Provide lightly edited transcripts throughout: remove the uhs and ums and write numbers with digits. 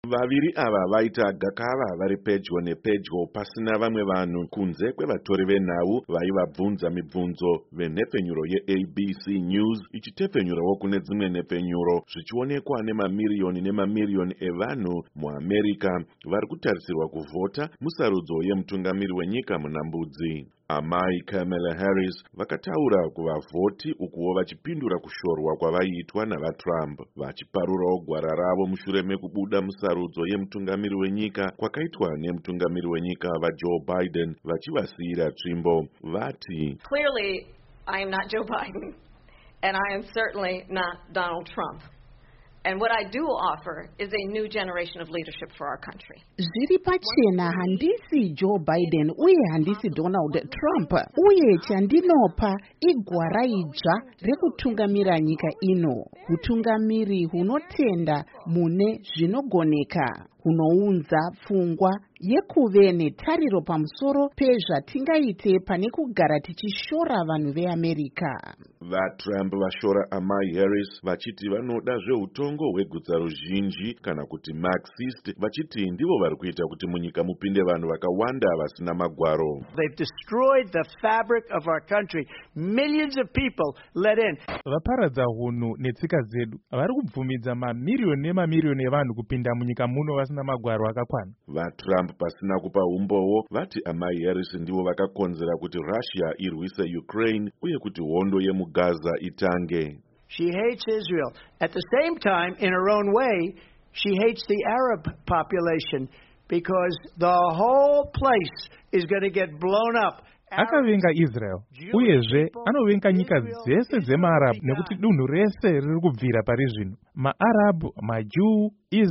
Vaviri ava vaita gakava vari pedyo nepedyo pasina vamwe vanhu kunze kwevatori venhau vaivabvunza mibvunzo venhepfenyuro yeABC News ichitepfenyurawo kune dzimwe nhepfenyuro zvichionekwa nemamiriyoni nemamiriyoni evanhu muAmerica vari kutarisirwa kuvhota musarudzo yemutungamiri wenyika munambudzi. Amai Kamala Harris vakataura kuvavhoti ukuwo vachipindura kushorwa kwavaiitwa navaTrump, vachiparurawo gwara ravo mushure mekubuda musarudzo yemutungamiri wenyika kwakaitwa nemutungamiri wenyika vaJoe Biden vachivasiyira tsvimbo. Vati, Clearly, I am not Joe Biden, and I am certainly not Donald Trump. And what I do offer is a new generation of leadership for our country. Zviri pachena handisi Joe Biden uye handisi Donald Trump uye chandinopa igwara idzva rekutungamira nyika ino, utungamiri hunotenda mune zvinogoneka, hunounza pfungwa yekuve netariro pamusoro pezvatingaite pane kugara tichishora vanhu veAmerica. VaTrump vashora amai Harris vachiti vanoda zveutongo hwegutsa ruzhinji kana kuti Marxist, vachiti ndivo vari kuita kuti munyika mupinde vanhu vakawanda vasina magwaro. They've destroyed the fabric of our country. Millions of people let in. Vaparadza hunhu netsika dzedu. Vari kubvumidza mamiriyoni nemamiriyoni evanhu kupinda munyika muno vasina magwaro akakwana. VaTrump pasina kupa umbowo vati amai Harris ndivo vakakonzera kuti Russia irwise Ukraine uye kuti hondo yemuGaza itange. She hates Israel. At the same time, in her own way, she hates the Arab population because the whole place is going to get blown up. Akavenga Israel uyezve anovenga nyika dzese dzemaArab nekuti dunhu rese riri kubvira pari zvino. MaArab, maJew,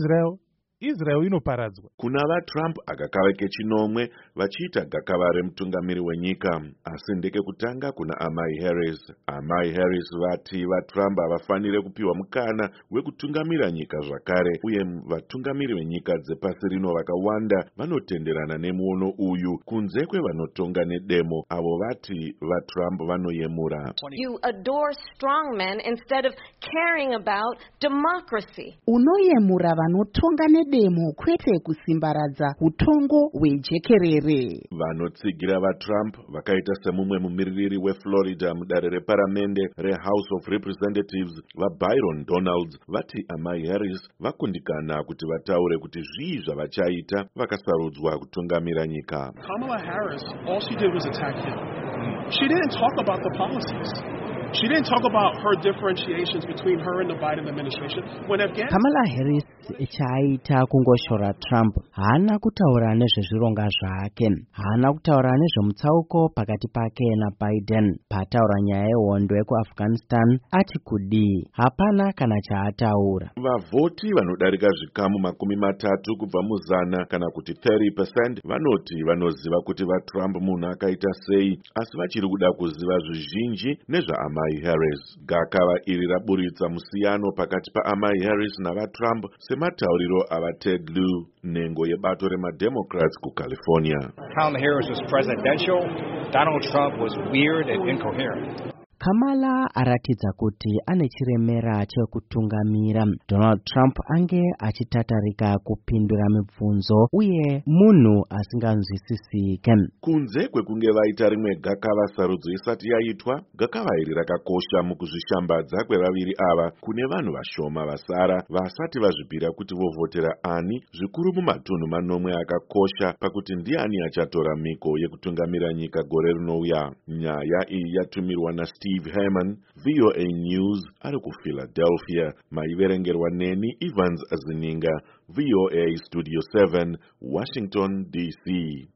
Israel inoparadzwa. Kuna vaTrump agakava kechinomwe vachiita gakava remutungamiri wenyika, asi ndeke kutanga kuna amai Harris. Amai Harris vati vaTrump havafanire kupiwa mukana wekutungamira nyika zvakare, uye vatungamiri venyika dzepasi rino vakawanda vanotenderana nemuono uyu kunze kwevanotonga nedemo, avo vati vaTrump vanoyemura. You adore strong men instead of caring about democracy. Unoyemura vanotonga nedemo kwete kusimbaradza utongo hwejekerere. Vanotsigira vaTrump vakaita semumwe mumiririri weFlorida mudare reparamende reHouse of Representatives vaByron Donalds vati amai Harris vakundikana kuti vataure kuti zvii zvavachaita vakasarudzwa kutungamira nyika. Kamala Harris, all she did was attack him. She didn't talk about the policies. She didn't talk about her differentiations between her and the Biden administration. When Afghanistan... Kamala Harris chaita kungoshora Trump. Haana kutaura nezvezvironga zvake. Haana kutaura nezvemutsauko pakati pake naBiden. Pataura nyaya yehondo yekuAfghanistan ati kudii. Hapana kana chaataura. Vavhoti vanodarika zvikamu 30 kubva muzana kana kuti 30% vanoti vanoziva kuti vaTrump munhu akaita sei, asi vachiri kuda kuziva zvizhinji nezvaamai Harris. Gakava iri raburitsa musiyano pakati paamai Harris navaTrump sematauriro avaTed Lieu, nhengo yebato remademocrats kuCalifornia. Kamala Harris was presidential. Donald Trump was weird and incoherent. Kamala aratidza kuti ane chiremera chekutungamira. Donald Trump ange achitatarika kupindura mibvunzo uye munhu asinganzwisisike. Kunze kwekunge vaita rimwe gakava sarudzo isati yaitwa, gakava iri rakakosha mukuzvishambadza kwevaviri ava kune vanhu vashoma vasara vasati vazvipira kuti vovhotera ani, zvikuru mumatunhu manomwe akakosha pakuti ndiani achatora miko yekutungamira nyika gore rinouya. Nyaya iyi yatumirwa naSteve Herman, VOA News, ari kuPhiladelphia. Maiverengerwa neni Evans Azininga, VOA Studio 7, Washington, D.C.